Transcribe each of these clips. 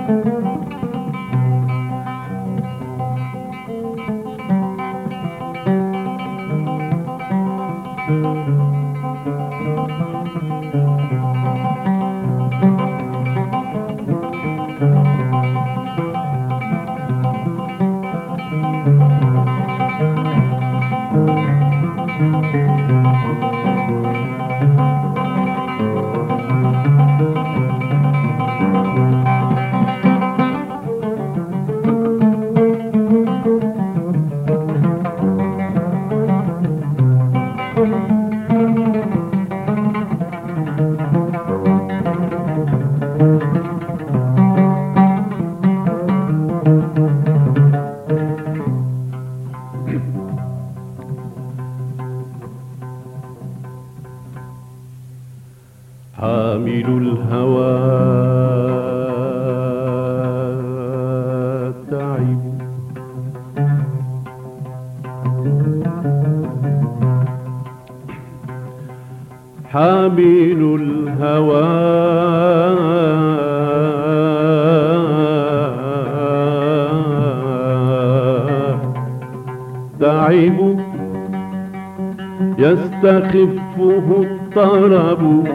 حامل الهوى تعب، حامل الهوى تعب، يستخفه الطرب،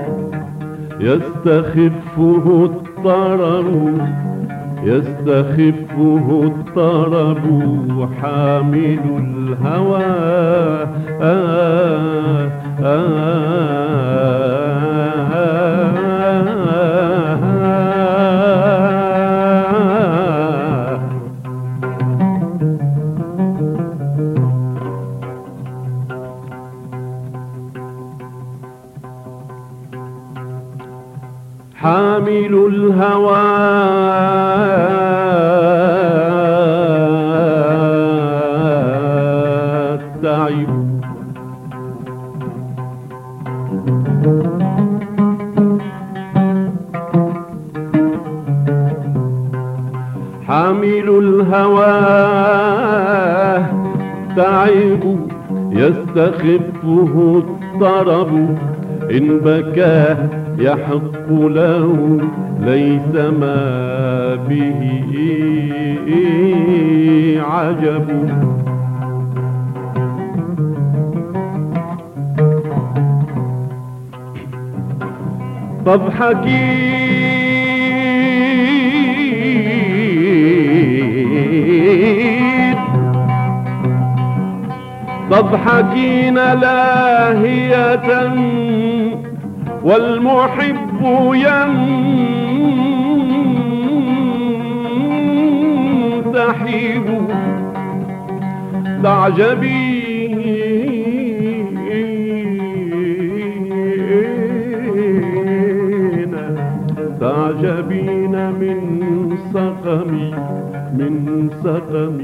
يستخفه الطرب، يستخفه الطرب، حامل الهوى حامل الهوى تعب، حامل الهوى تعب، يستخفه الطرب، إن بكى يحق له، ليس ما به عجب. طب حكين، طب حكين لاهية والمحب ينسحب، تعجبين من سقمي، من سقمي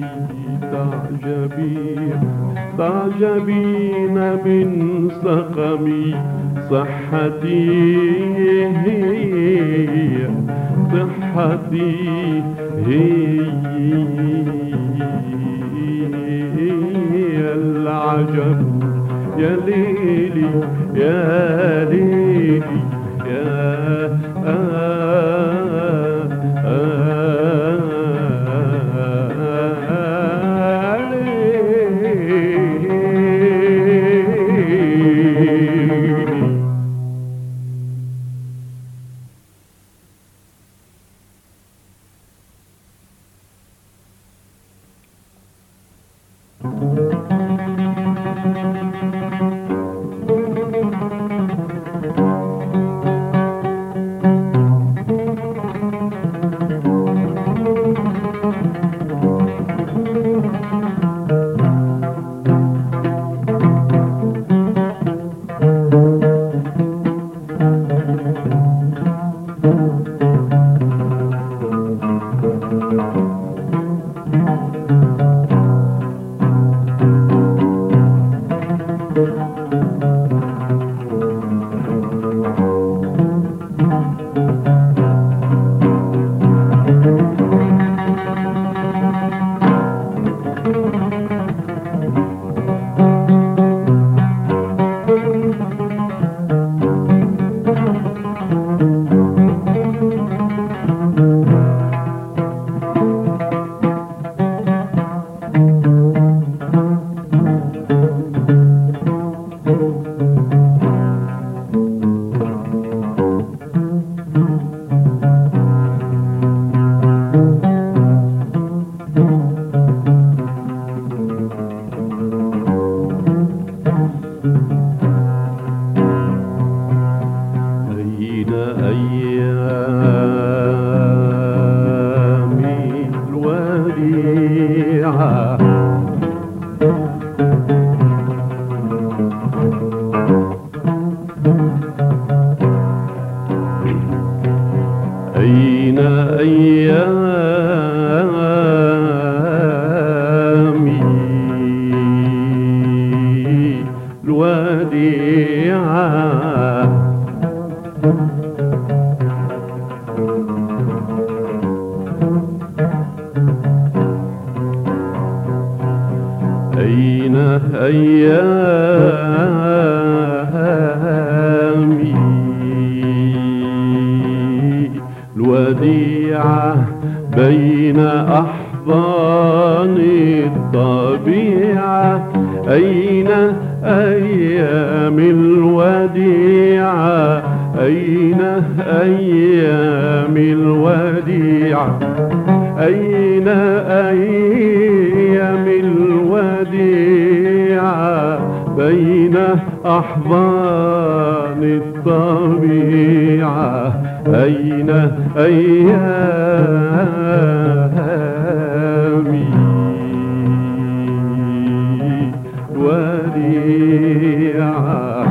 تعجبين من سقمي، صحتي هي، صحتي هي العجب. يا ليلي يا ليلي أيامي الوديعة أين أيامي الوديعة بين أحضان الطبيعة؟ أين أيام الوديعة؟ أين أيام الوديعة؟ أين أيام الوديعة بين أحضان الطبيعة؟ أين أيامي الوديعة؟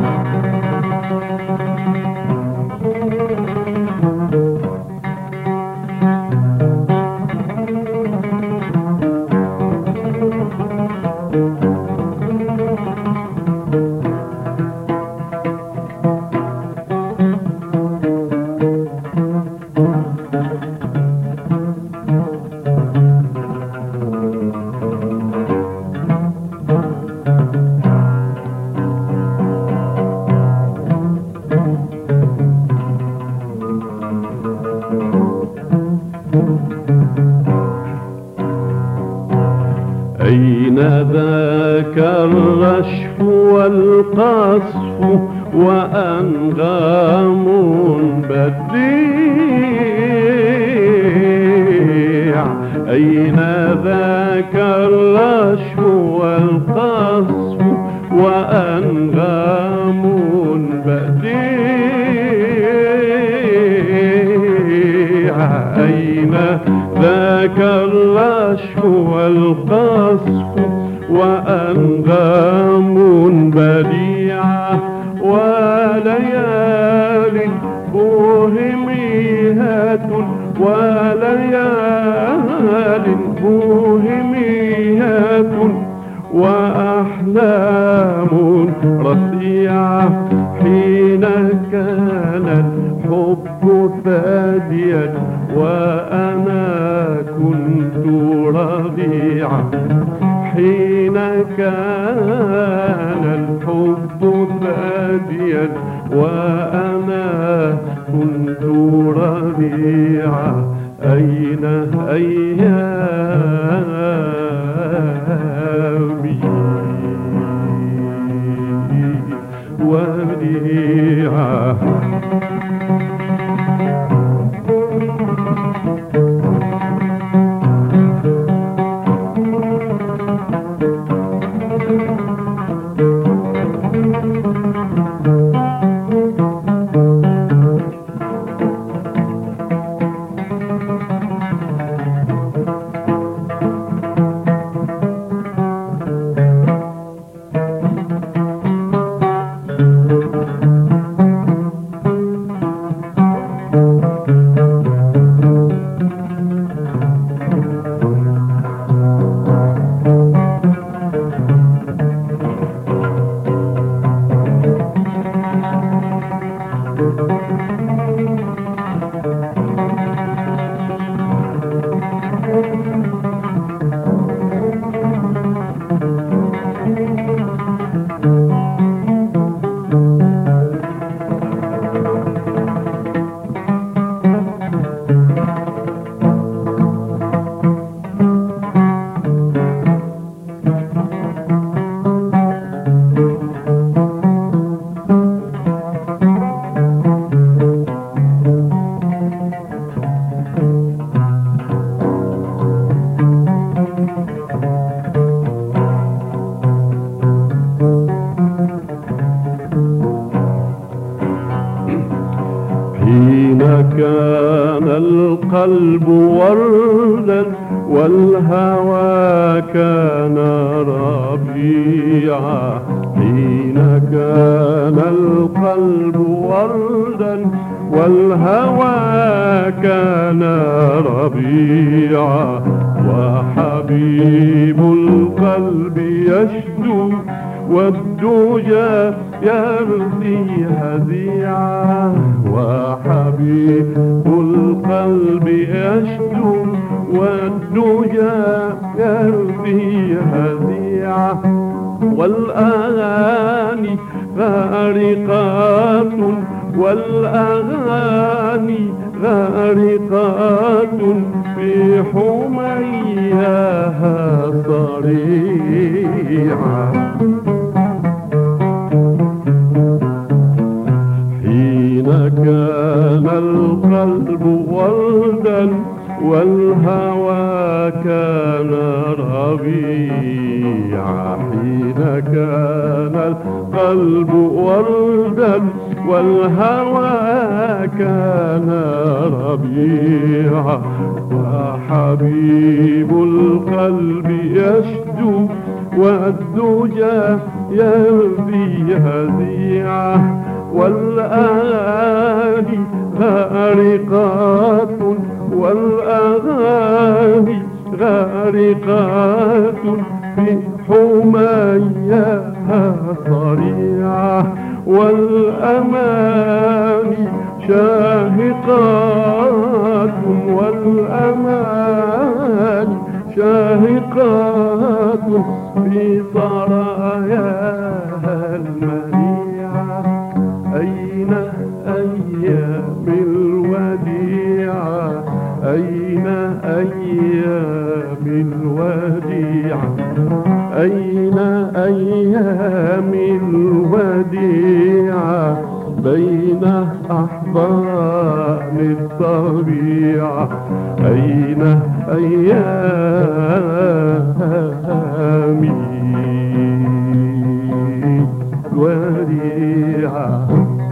أين ذاك الرشف والقصف وأنغام بديع؟ أين ذاك الرشف والقصف وأنغام بديع؟ أين ذاك الرشف والقصف وأنغام بديعة؟ وليال بوهميات وليال بوهميات وأحلام رصيعة. حين كان الحب فاديا وأنا كنت رضيعا؟ حين كان الحب فاديا وأنا كنت رضيعا؟ أين أيامي وديعة؟ حين كان القلب وردا والهوى كان ربيعا؟ حين كان القلب وردا والهوى كان ربيعا وحبيب القلب يشدو والدجى يرثي هزيعا وحبيب القلب يشدو والدجى يرثي هزيعا والأغاني غارقات والأغاني غارقات في حمياها صريعا حين كان القلب وردا والهوى كان ربيعا حين كان القلب وردا والهوى كان ربيعا وحبيب القلب يشدو والدجى يرثي هزيعا والأغاني غارقات والأغاني غارقات في حمياها صريعة والأماني شاهقات والأماني شاهقات في سراياها المنيعة أين أيام الوديعة أين أيام الوديعة أين أيام الوديعة بين أحضان الطبيعة أين أيام الوديعة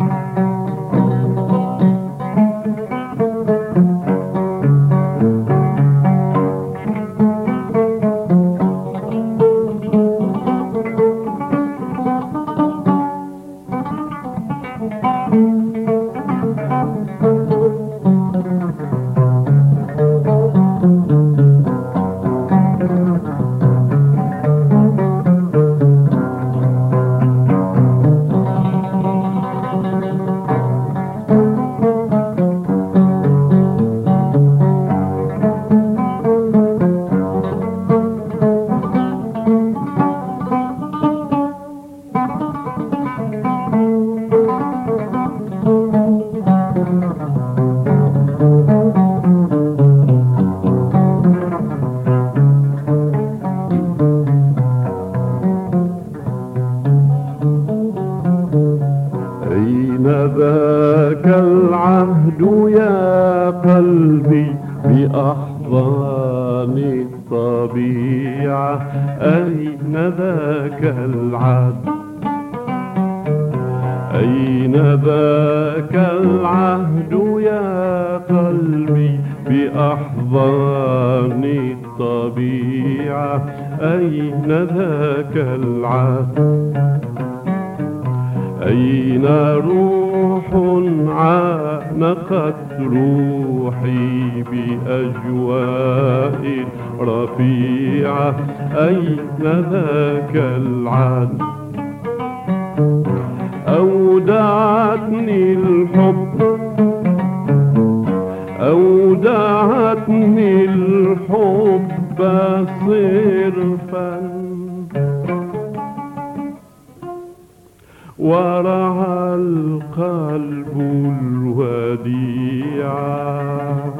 ذاك العهد يا قلبي بأحضان الطبيعة أين ذاك العهد أين ذاك العهد يا قلبي بأحضان الطبيعة أين ذاك العهد أين روح عانقت روحي بأجواء رفيعة أين ذاك العهد أودعتني الحب أودعتني الحب صرفا ورعى القلب الوديعة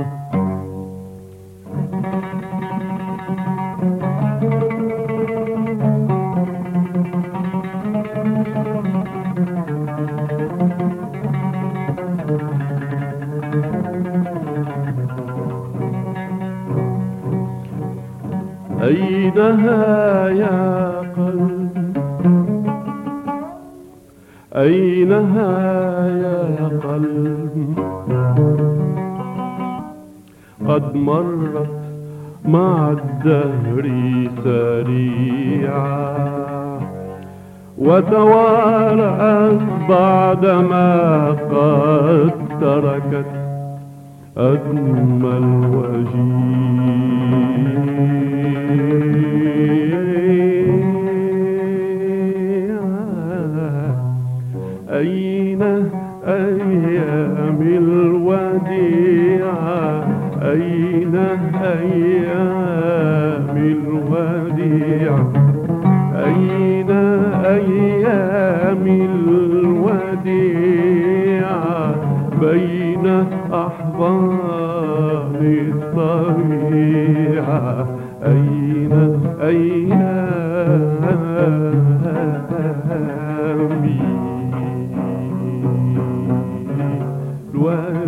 أينها يا قلب أينها يا قلب قد مرت مع الدهر سريعا وتوارأت بعدما قد تركت أجمل وجيعة. أين أيام الوديعة؟ أين أيام الوديعة؟ أين أيام الوديعة بين أحضان الطبيعة؟ أين أيام الوديعة؟